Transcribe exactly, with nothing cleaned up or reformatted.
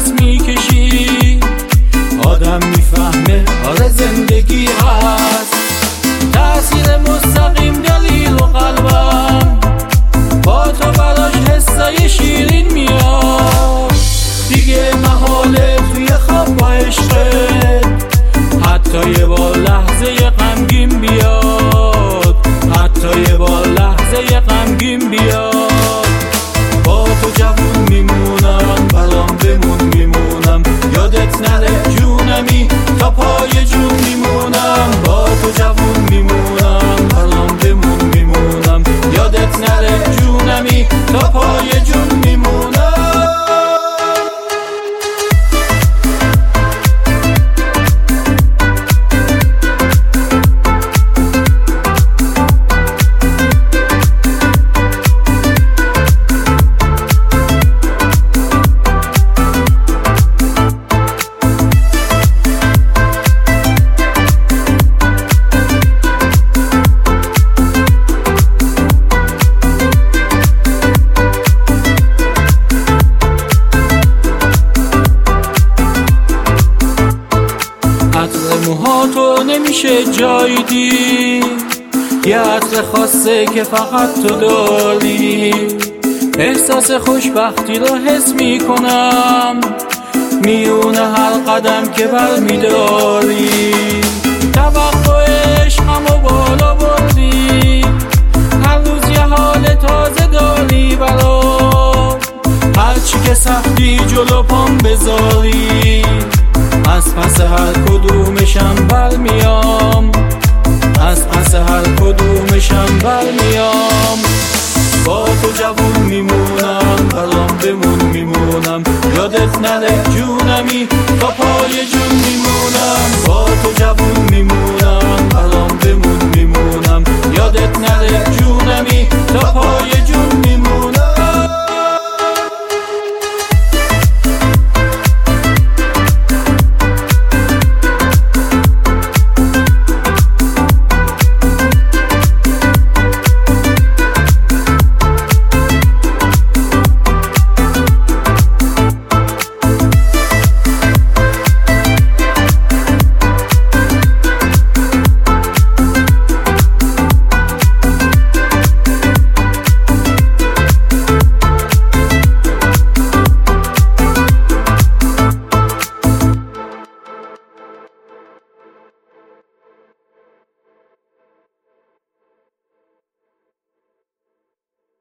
نفس میکشی آدم میفهمه آره زندگی هست. تأثیر مستقیم دلیل و قلبم با تو براش حسای شیرین میاد. دیگه محاله توی خواب با عشقت حتی یه بار لحظه غمگین بیاد، حتی یه بار لحظه غمگین بیاد. با تو جوون میمونم برام بمون میمونم، یادت نره جونمی تا پای جون میمونم. با تو جوون میمونم برام بمون میمونم، یادت نره جونمی تا پای جون میمونم. عطر موهاتو نمیشه جای دید، یه عطر خاصه که فقط تو داری. احساس خوشبختی رو حس میکنم میونه هر قدم که بر میداری. توقع عشقمو بالا بردی، هر روز یه حال تازه داری برام. هرچی که سختی جلو پام بذاری از پس هر کدومشم برمیام، از پس هر کدومشم برمیام. با تو جوون میمونم برام بمون میمونم، یادت نره جونمی تا پای جون